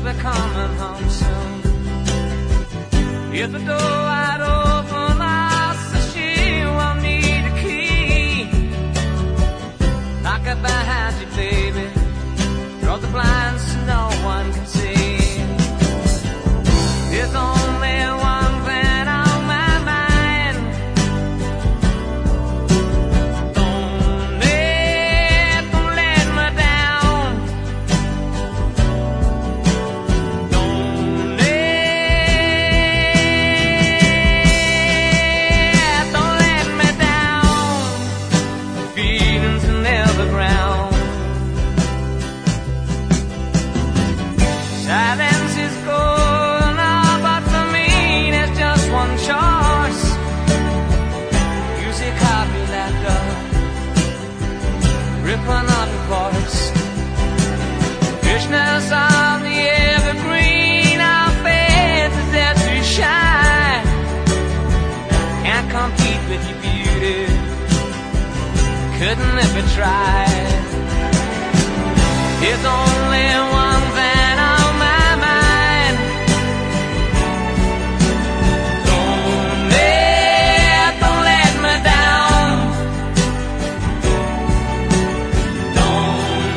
be coming home soon. If the door I'd open, I said she will need a key. Lock it behind you, baby. Draw the blinds so no one can see. There's only one thing on my mind. Don't let me down. Don't let me down. Feelings are never ground. Silence is gold, but for me there's just one choice. Use a copy letter, ripping up your voice. Krishnas's on the evergreen, our faith is there to shine. Can't compete with your beauty, couldn't if it tried. There's only one thing on my mind. Don't let me down. Don't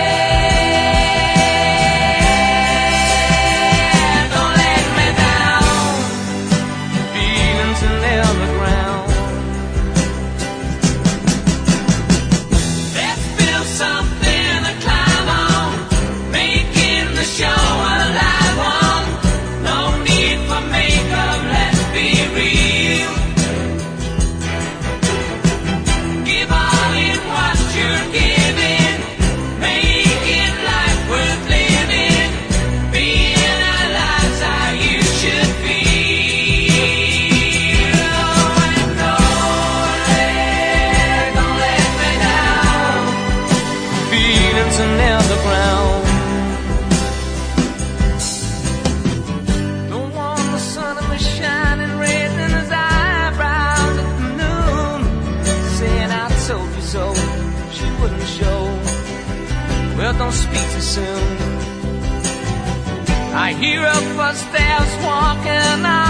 let me down. Feelings are never ground. Let's build something to climb on, making the show a live one. No need for makeup, let's be real. Give all in what you're giving, making life worth living, being alive's how you should feel. And don't let me down. Feelings are never ground. Don't want the sun to be shining red in his eyebrows at the noon, saying I told you so. She wouldn't show. Well, don't speak too soon. I hear her footsteps walking on